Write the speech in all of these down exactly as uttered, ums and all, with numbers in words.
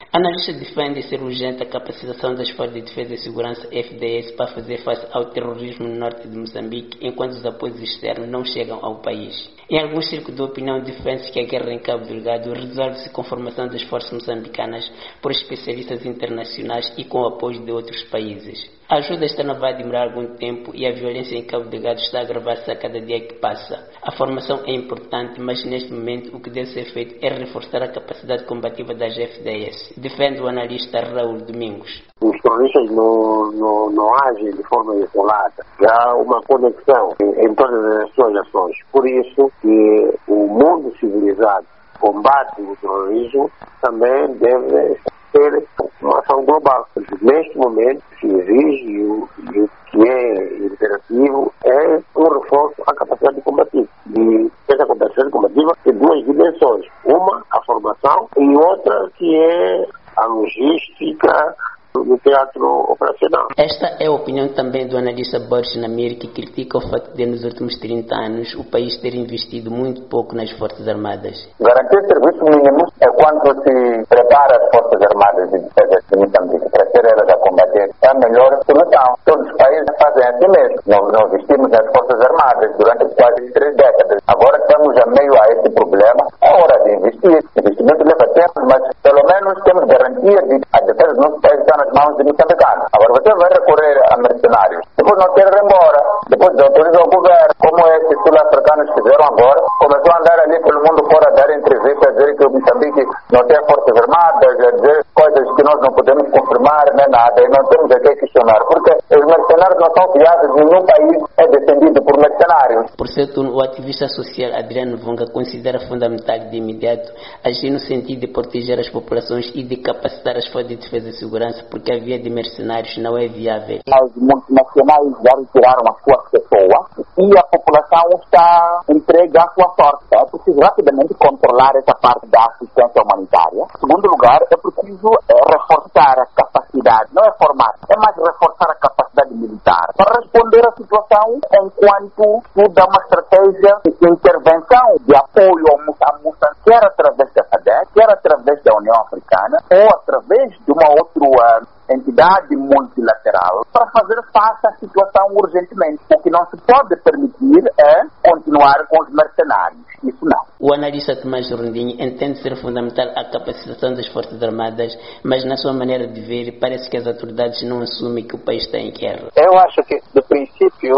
A analista defende ser urgente a capacitação das Forças de Defesa e Segurança F D S para fazer face ao terrorismo no norte de Moçambique, enquanto os apoios externos não chegam ao país. Em alguns círculos de opinião, defende-se que a guerra em Cabo Delgado resolve-se com a formação das forças moçambicanas por especialistas internacionais e com o apoio de outros países. A ajuda externa vai demorar algum tempo e a violência em Cabo Delgado está a agravar-se a cada dia que passa. A formação é importante, mas neste momento o que deve ser feito é reforçar a capacidade combativa das F D S, defende o analista Raul Domingos. Os terroristas não, não, não agem de forma isolada. Há uma conexão em, em todas as suas ações. Por isso que o mundo civilizado combate o terrorismo também deve ter uma ação global. Neste momento se exige e o, e o que é imperativo é um reforço à capacidade combativa. E essa capacidade combativa tem duas dimensões. Uma, a formação, e outra que é a logística no teatro operacional. Esta é a opinião também do analista Boris Namir, que critica o facto de nos últimos trinta anos o país ter investido muito pouco nas Forças Armadas. Garantir serviços mínimos é quando se prepara as Forças Armadas de Defesa de Moçambique para ser elas a combater a melhor solução. Todos os países fazem assim mesmo. Nós não investimos nas Forças Armadas durante quase três décadas. Agora estamos a meio a esse problema. É hora de investir. O investimento leva tempo, mas pelo menos temos garantia de a defesa do nosso país está nas mãos de moçambicanos. Agora você vai recorrer a mercenários. Depois não quer ir embora. Depois desautoriza o governo. Como esses sul-africanos fizeram agora, começou a andar ali pelo mundo fora a dar entrevistas, a dizer que o Moçambique não tem forças armadas, a dizer coisas que nós não podemos confirmar, nem nada, e não temos a que questionar, porque os mercenários não são fiados, nenhum país é defendido por mercenários. Por seu turno, o ativista social Adriano Vonga considera fundamental de imediato agir no sentido de proteger as populações e de capacitar as forças de defesa e segurança, porque a via de mercenários não é viável. As multinacionais já retiraram as suas pessoas e a população está entregue à sua sorte. É preciso rapidamente controlar essa parte da assistência humanitária. Em segundo lugar, é preciso é, reforçar a capacidade, não é formar, é mais reforçar a capacidade militar para responder à situação enquanto tudo é uma estratégia de intervenção, de apoio ao Moçambique, quer através da SADC, quer através da União Africana ou através de uma outra entidade multilateral para fazer face à situação urgentemente. O que não se pode permitir é continuar com os mercenários. Isso não. O analista Tomás Rondinho entende ser fundamental a capacitação das Forças Armadas, mas na sua maneira de ver, parece que as autoridades não assumem que o país está em guerra. Eu acho que, do princípio,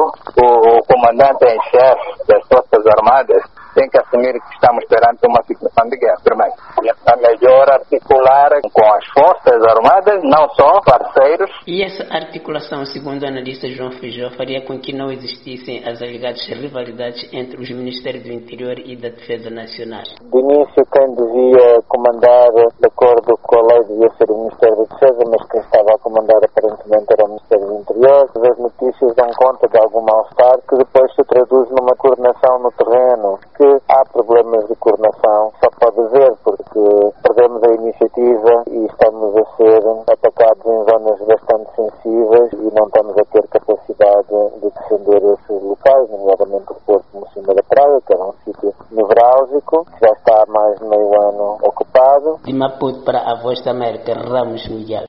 o comandante em chefe das Forças Armadas tem que assumir que estamos perante uma situação de guerra, primeiro. É melhor articular com as Forças Armadas, não só parceiros. E essa articulação, segundo o analista João Feijó, faria com que não existissem as alegadas rivalidades entre os Ministérios do Interior e da Defesa Nacional. De início, quem devia comandar, de acordo com a lei, devia ser o Ministério da Defesa, mas quem estava a comandar aparentemente era o Ministério do Interior. As notícias dão conta de algum mal-estar que depois se traduz numa coordenação no terreno. Que há problemas de coordenação, só pode haver, porque perdemos a iniciativa e estamos a ser atacados em zonas bastante sensíveis e não estamos a ter capacidade de defender esses locais, nomeadamente o Porto no cima da praia, que era um sítio nevrálgico, que já está há mais de meio ano ocupado. De Maputo para a Voz da América, Ramos Miguel.